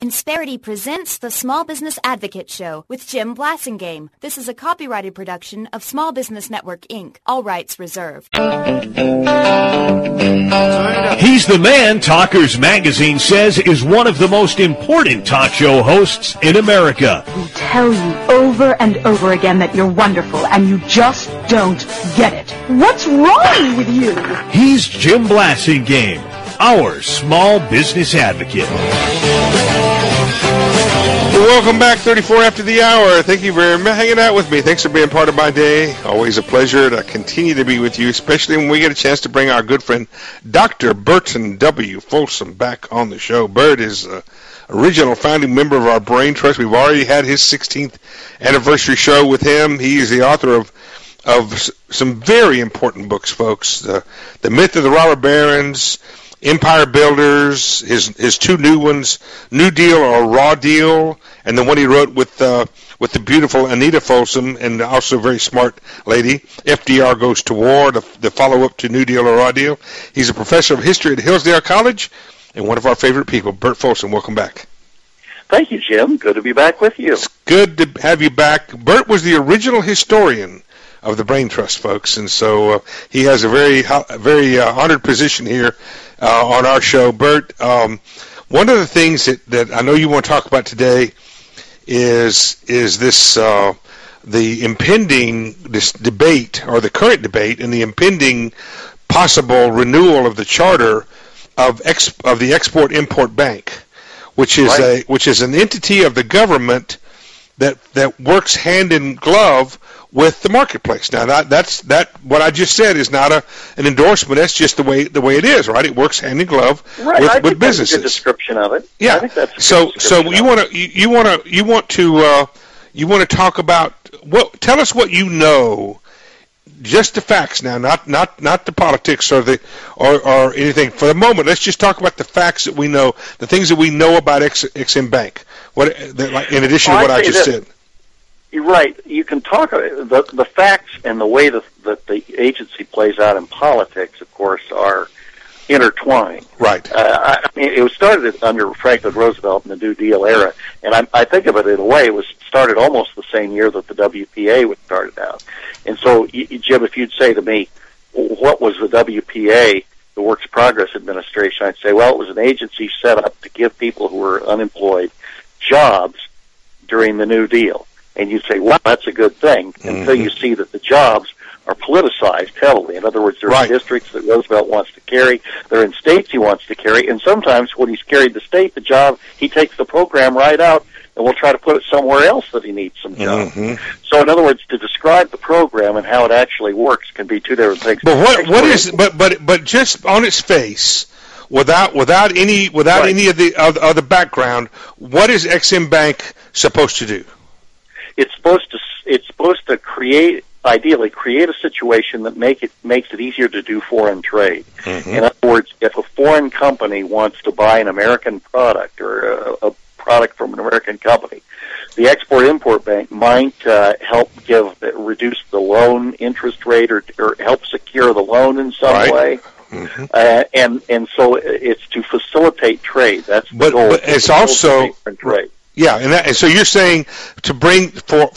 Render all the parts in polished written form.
Insperity presents the Small Business Advocate Show with Jim Blasingame. This is a copyrighted production of Small Business Network, Inc. All rights reserved. He's the man Talkers Magazine says is one of the most important talk show hosts in America. We tell you over and over again that you're wonderful, and you just don't get it. What's wrong with you? He's Jim Blasingame, our small business advocate. Welcome back, 34 after the hour. Thank you for hanging out with me. Thanks for being part of my day. Always a pleasure to continue to be with you, especially when we get a chance to bring our good friend, Dr. Burton W. Folsom, back on the show. Bert is an original founding member of our Brain Trust. We've already had his 16th anniversary show with him. He is the author of some very important books, folks. The Myth of the Robber Barons, Empire Builders, his two new ones, New Deal or Raw Deal, and the one he wrote with the beautiful Anita Folsom, and also a very smart lady, FDR Goes to War, the follow-up to New Deal or Raw Deal. He's a professor of history at Hillsdale College, and one of our favorite people. Bert Folsom, welcome back. Thank you, Jim. Good to be back with you. It's good to have you back. Bert was the original historian of the Brain Trust, folks, and so he has a very honored position here on our show. Bert, one of the things that I know you want to talk about today is this the impending this debate, or the current debate, and the impending possible renewal of the charter of the Export-Import Bank, which is an entity of the government that works hand in glove with the marketplace. Now, that what I just said is not an endorsement. That's just the way it is, right? It works hand in glove with businesses. That's a good description of it. Yeah. I think that's so you want to talk about tell us what you know, just the facts now, not the politics or anything. For the moment, let's just talk about the facts that we know, the things that we know about Ex-Im Bank. In addition to what I just said. You're right. You can talk the facts and the way that the agency plays out in politics, of course, are intertwined. Right. I mean, it was started under Franklin Roosevelt in the New Deal era, and I think of it in a way it was started almost the same year that the WPA was started out. And so, Jim, if you'd say to me, what was the WPA, the Works Progress Administration, I'd say, well, it was an agency set up to give people who were unemployed jobs during the New Deal. And you say, well, that's a good thing, until you see that the jobs are politicized heavily. In other words, there are districts that Roosevelt wants to carry, they're in states he wants to carry, and sometimes when he's carried the state, the job, he takes the program right out and will try to put it somewhere else that he needs some jobs. So in other words, to describe the program and how it actually works can be two different things. But but just on its face, without any of the background, what is Ex-Im Bank supposed to do? It's supposed to ideally create a situation that makes it easier to do foreign trade. In other words, if a foreign company wants to buy an American product or a product from an American company, the Export-Import Bank might help reduce the loan interest rate or help secure the loan in some way. And so it's to facilitate trade. That's the goal. But it's also trade. Yeah, and so you're saying to bring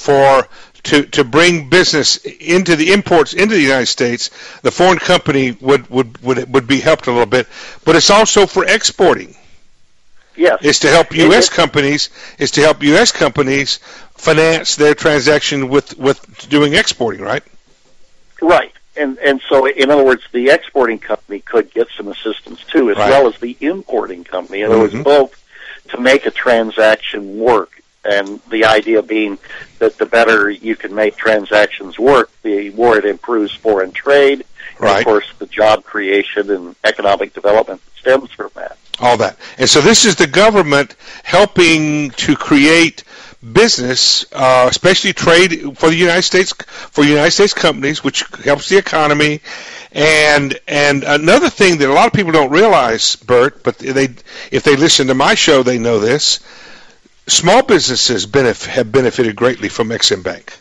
to bring business into the imports into the United States, the foreign company would be helped a little bit, but it's also for exporting. Yes, it's to help U.S. companies. It's to help U.S. companies finance their transaction with doing exporting, right? Right, and so in other words, the exporting company could get some assistance too, as well as the importing company. In other words, both, to make a transaction work, and the idea being that the better you can make transactions work, the more it improves foreign trade, and of course the job creation and economic development that stems from that. All that. And so this is the government helping to create business, especially trade for the United States companies, which helps the economy. And another thing that a lot of people don't realize, Bert, but if they listen to my show, they know this. Small businesses have benefited greatly from Ex-Im Bank.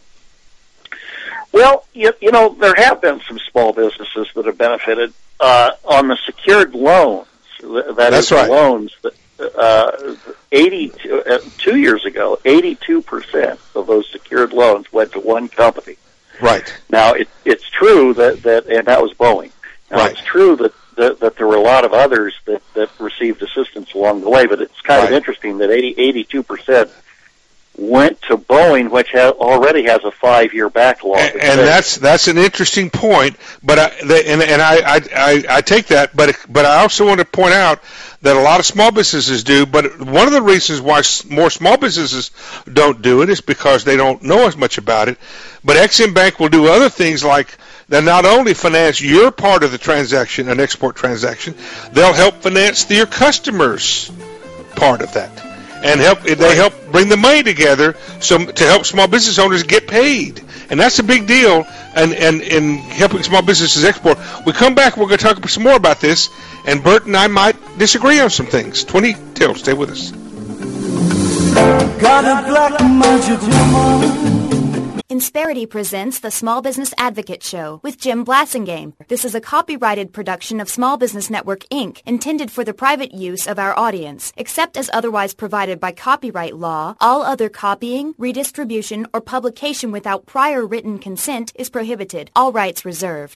Well, you know, there have been some small businesses that have benefited on the secured loans. That's right. Loans 2 years ago, 82% of those secured loans went to one company. Right. Now, it's true that and that was Boeing. Now, Right. it's true that there were a lot of others that received assistance along the way, but it's kind of interesting that 82% went to Boeing, which already has a 5-year backlog. And that's an interesting point. But I take that. But I also want to point out that a lot of small businesses do. But one of the reasons why more small businesses don't do it is because they don't know as much about it. But Ex-Im Bank will do other things like they'll not only finance your part of the transaction, an export transaction, they'll help finance your customers' part of that. And they help bring the money together to help small business owners get paid. And that's a big deal in helping small businesses export. We come back, we're going to talk some more about this, and Bert and I might disagree on some things. 20 till, stay with us. Got a black magic woman. Insperity presents the Small Business Advocate Show with Jim Blasingame. This is a copyrighted production of Small Business Network, Inc., intended for the private use of our audience. Except as otherwise provided by copyright law, all other copying, redistribution, or publication without prior written consent is prohibited. All rights reserved.